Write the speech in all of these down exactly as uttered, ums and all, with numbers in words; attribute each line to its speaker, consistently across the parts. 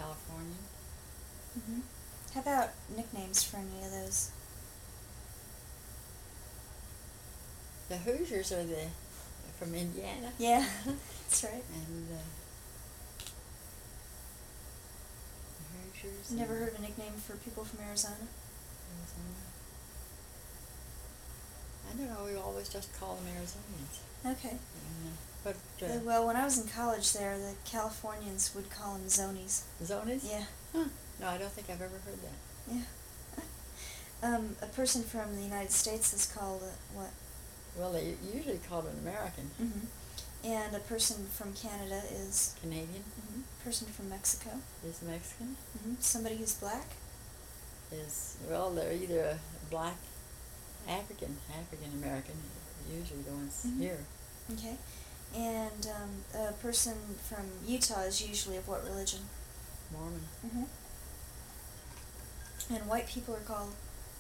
Speaker 1: Californian.
Speaker 2: Mm-hmm. How about nicknames for any of those?
Speaker 1: The Hoosiers are the from Indiana.
Speaker 2: Yeah, that's right.
Speaker 1: And uh, the Hoosiers.
Speaker 2: You never
Speaker 1: and
Speaker 2: heard a nickname for people from Arizona?
Speaker 1: Arizona. I don't know. We always just call them Arizonians.
Speaker 2: Okay.
Speaker 1: And, uh, but uh,
Speaker 2: Uh, well, when I was in college there, the Californians would call them Zonies.
Speaker 1: Zonies?
Speaker 2: Yeah.
Speaker 1: Huh. No, I don't think I've ever heard that.
Speaker 2: Yeah. Um, a person from the United States is called a, what?
Speaker 1: Well, they usually call it an American.
Speaker 2: Mm-hmm. And a person from Canada is?
Speaker 1: Canadian.
Speaker 2: Mm-hmm. A person from Mexico?
Speaker 1: Is Mexican.
Speaker 2: Mm-hmm. Somebody who's black?
Speaker 1: Is, well, they're either a black African, African American, usually the ones
Speaker 2: Mm-hmm.
Speaker 1: here.
Speaker 2: Okay. And um, a person from Utah is usually of what religion?
Speaker 1: Mormon.
Speaker 2: Mm-hmm. And white people are called?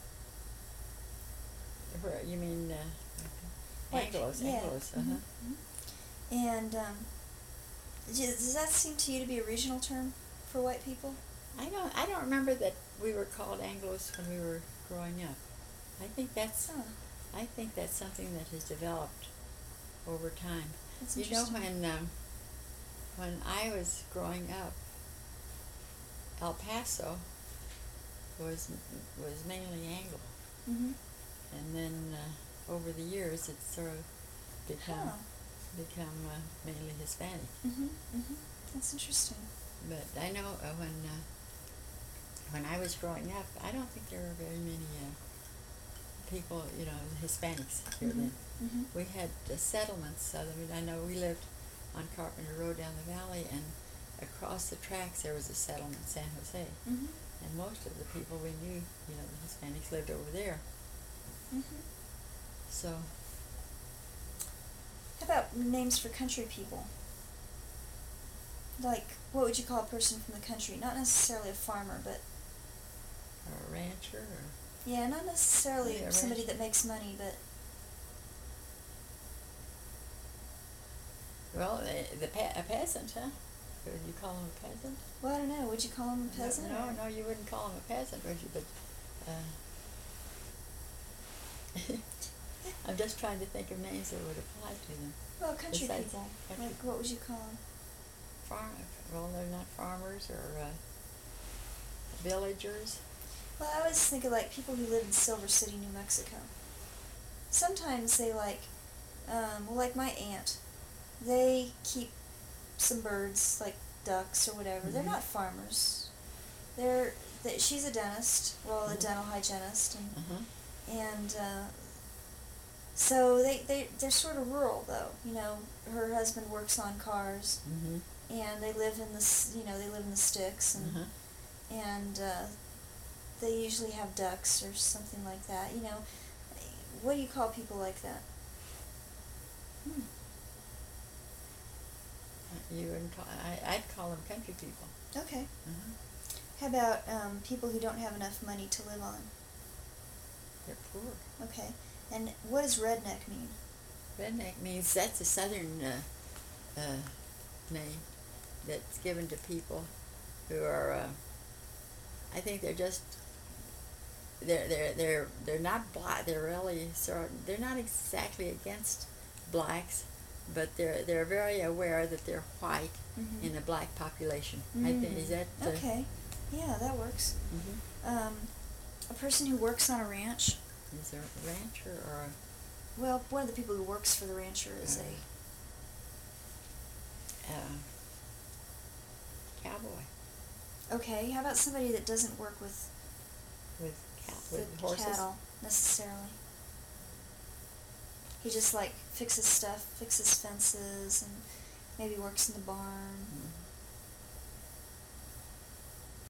Speaker 1: Where, you mean uh,
Speaker 2: White-
Speaker 1: Anglos?
Speaker 2: yeah.
Speaker 1: Anglos.
Speaker 2: Mhm,
Speaker 1: Uh-huh.
Speaker 2: mhm. And um, does does that seem to you to be a regional term for white people?
Speaker 1: I don't. I don't remember that we were called Anglos when we were growing up. I think that's.
Speaker 2: Oh,
Speaker 1: I think that's something that has developed over time.
Speaker 2: that's
Speaker 1: You know,
Speaker 2: interesting.
Speaker 1: when um, when I was growing up, El Paso was was mainly Anglo,
Speaker 2: Mm-hmm.
Speaker 1: and then uh, over the years it's sort of become
Speaker 2: Huh.
Speaker 1: become uh, mainly Hispanic.
Speaker 2: Mm-hmm. Mm-hmm. That's interesting.
Speaker 1: But I know uh, when uh, when I was growing up, I don't think there were very many uh, people, you know, Hispanics here
Speaker 2: Mm-hmm.
Speaker 1: then.
Speaker 2: Mm-hmm.
Speaker 1: We had uh, settlements. I mean, I know we lived on Carpenter Road down the valley, and across the tracks there was a settlement, San Jose.
Speaker 2: Mm-hmm.
Speaker 1: And most of the people we knew, you know, the Hispanics lived over there.
Speaker 2: Mm-hmm.
Speaker 1: So,
Speaker 2: How about names for country people? Like, what would you call a person from the country? Not necessarily a farmer, but
Speaker 1: or a rancher, or
Speaker 2: yeah, not necessarily
Speaker 1: Yeah, a
Speaker 2: somebody
Speaker 1: rancher.
Speaker 2: that makes money, but
Speaker 1: well, uh, the pe- a peasant, huh? Would you call him a peasant?
Speaker 2: well, I don't know. Would you call him a peasant?
Speaker 1: No,
Speaker 2: or-
Speaker 1: no, no, you wouldn't call him a peasant, would you? But uh, I'm just trying to think of names that would apply to them.
Speaker 2: Well, country
Speaker 1: Besides
Speaker 2: people.
Speaker 1: country
Speaker 2: Like, what would you call them?
Speaker 1: Farm, well, they're not farmers or uh, villagers.
Speaker 2: Well, I always think of like people who live in Silver City, New Mexico. Sometimes they like, um, well, like my aunt, they keep some birds, like ducks or whatever. They're
Speaker 1: Mhm.
Speaker 2: not farmers. They're they, she's a dentist, well, a
Speaker 1: Mhm.
Speaker 2: dental hygienist, and
Speaker 1: Uh-huh.
Speaker 2: and uh, so they they they're sort of rural though. You know, her husband works on cars,
Speaker 1: Mm-hmm.
Speaker 2: and they live in the s- you know they live in the sticks, and
Speaker 1: Uh-huh.
Speaker 2: and uh, they usually have ducks or something like that. You know, what do you call people like that?
Speaker 1: Hmm. You wouldn't call, I, I'd call them country people.
Speaker 2: Okay.
Speaker 1: Uh-huh.
Speaker 2: How about um, people who don't have enough money to live on?
Speaker 1: They're poor.
Speaker 2: Okay. And what does redneck mean?
Speaker 1: Redneck means that's a southern uh, uh, name that's given to people who are, uh, I think they're just, they're, they're, they're, they're not black, they're really sort of, they're not exactly against blacks, but they're, they're very aware that they're white
Speaker 2: Mm-hmm.
Speaker 1: in a black population. I think, is that? Uh,
Speaker 2: Okay. Yeah, that works.
Speaker 1: mhm.
Speaker 2: Um, a person who works on a ranch.
Speaker 1: Is there a rancher or a,
Speaker 2: Well, one of the people who works for the rancher is
Speaker 1: Uh, uh, cowboy
Speaker 2: a. Okay. How about somebody that doesn't work with
Speaker 1: with cow,
Speaker 2: the
Speaker 1: with horses?
Speaker 2: cattle necessarily? He just like fixes stuff, fixes fences, and maybe works in the barn.
Speaker 1: Mm.